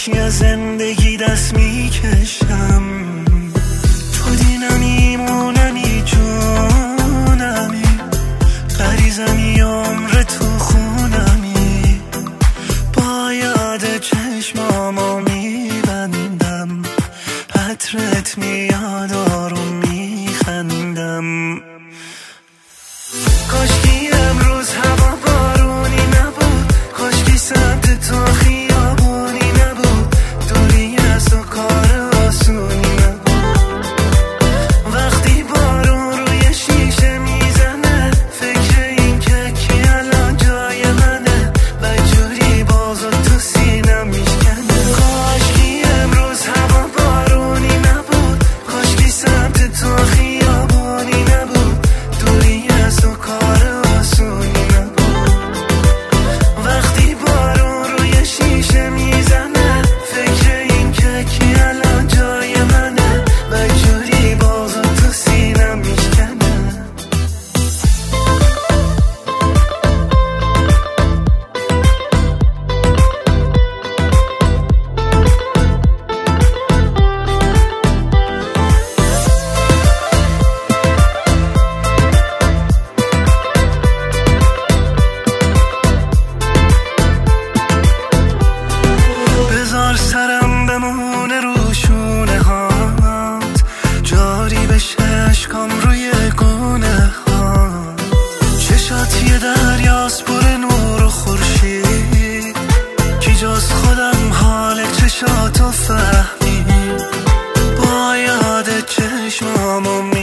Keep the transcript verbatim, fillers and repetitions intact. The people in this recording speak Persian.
وحشی از زندگی دست میکشم. تو دینمی مونمی جونمی، غریزمی عمر تو خونمی. با یاد چشمامو میبندم، عطرت میاد آروم میخندم. کاشکی امروز هوا بارونی نبود، کاشکی سمت تو خیابونی نبود، دوری از تو کار آسونی نبود. وقتی بارون روی شیشه میزنه، فکر این که کی الان جای منه، بجوری بازو تو سینم میشکنه. کاشکی امروز هوا بارونی نبود، کاشکی سمت تو خیابونی نبود، دوری از تو کار آسونی نبود. وقتی بارون روی شیشه میزنه، فکر این که کی الان جای منه، بجوری بازو تو سینم میشکنه. بذار سرم بمونه رو شونه هات، جاری بشه اشکام روی گونه هات. چشات یه دریاست پر نور و خورشید، کی جز خودم حال چشاتو فهمید. با یاد چشمامو